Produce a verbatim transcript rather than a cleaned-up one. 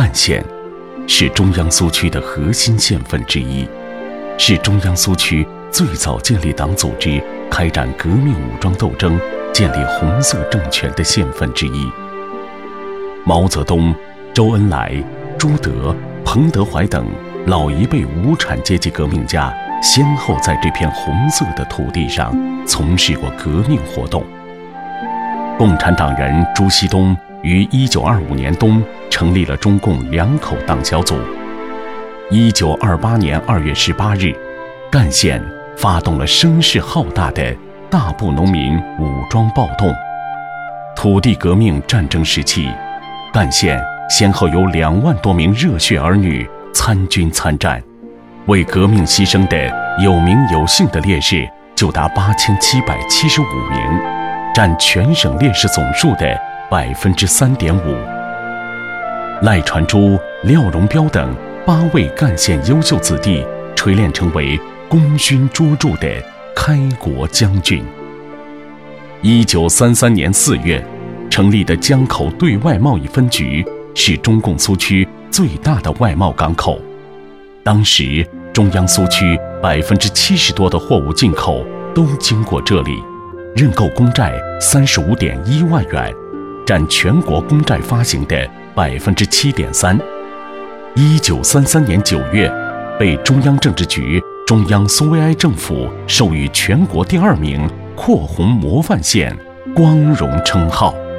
赣县是中央苏区的核心县份之一，是中央苏区最早建立党组织、开展革命武装斗争、建立红色政权的县份之一。毛泽东、周恩来、朱德、彭德怀等老一辈无产阶级革命家先后在这片红色的土地上从事过革命活动。共产党人朱锡东于一九二五年冬成立了中共两口党小组。一九二八年二月十八日，赣县发动了声势浩大的大步农民武装暴动。土地革命战争时期，赣县先后有两万多名热血儿女参军参战，为革命牺牲的有名有姓的烈士就达八千七百七十五名，占全省烈士总数的百分之三点五。赖传珠、廖荣彪等八位赣县优秀子弟锤炼成为功勋卓著的开国将军。一九三三年四月成立的江口对外贸易分局是中共苏区最大的外贸港口。当时中央苏区百分之七十多的货物进口都经过这里，认购公债三十五点一万元，占全国公债发行的百分之七点三。一九三三年九月，被中央政治局、中央苏维埃政府授予全国第二名扩红模范县光荣称号。